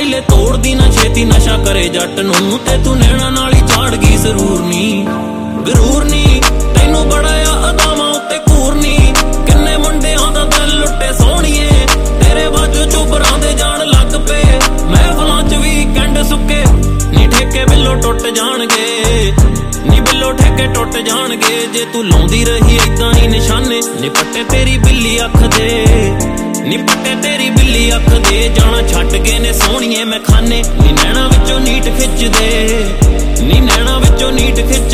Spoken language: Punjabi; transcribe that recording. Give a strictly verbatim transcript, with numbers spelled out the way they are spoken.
ਪਹਿਲੇ ਤੋੜਦੀ ਨਾ ਛੇਤੀ ਨਸ਼ਾ ਕਰੇ ਜੱਟ ਨੂੰ, ਤੇ ਤੂੰ ਨੈਣਾ ਨਾਲ ਹੀ ਝਾੜ ਗਈ ਜ਼ਰੂਰ ਨੀ ਗਰੂਰ ਨੀ ਤੈਨੂੰ ਬੜਾ ਆ ਅਦਾਵਾਂ ਉੱਤੇ ਘੂਰ ਨੀ। ਕਿੰਨੇ ਮੁੰਡਿਆਂ ਦਾ ਦਿਲ ਲੁੱਟੇ ਸੋਹਣੀਏ, ਤੇਰੇ ਬਾਝੋਂ ਚੁਬਰਾਂ ਦੇ ਜਾਣ ਲੱਗ ਪਏ ਮਹਿਫਲਾਂ ਚ ਵੀਕਐਂਡ ਸੁੱਕੇ ਨੀ। ਠੇਕੇ ਬਿੱਲੋ ਟੁੱਟ ਜਾਣਗੇ ਨੀ ਬਿੱਲੋ ਠੇਕੇ ਟੁੱਟ ਜਾਣਗੇ, ਜੇ ਤੂੰ ਲਾਉਂਦੀ ਰਹੀ ਏਦਾਂ ਹੀ ਨਿਸ਼ਾਨੇ ਨੀ। ਪੱਟੇ ਤੇਰੀ ਬਿੱਲੀ ਅੱਖ ਦੇ ਨੀ ਪੱਟੇ ਤੇਰੀ ਬਿੱਲੀ ਅੱਖ ਦੇ, ਜਾਣਾ ਛੱਡ ਗਏ ਨੇ ਸੋਹਣੀਏ ਮੈਂ ਖਾਨੇ ਨੀ। ਨੈਣਾ ਵਿੱਚੋਂ ਨੀਟ ਖਿੱਚਦੇ ਨੀ ਨੈਣਾ ਵਿੱਚੋਂ ਨੀਟ ਖਿੱਚ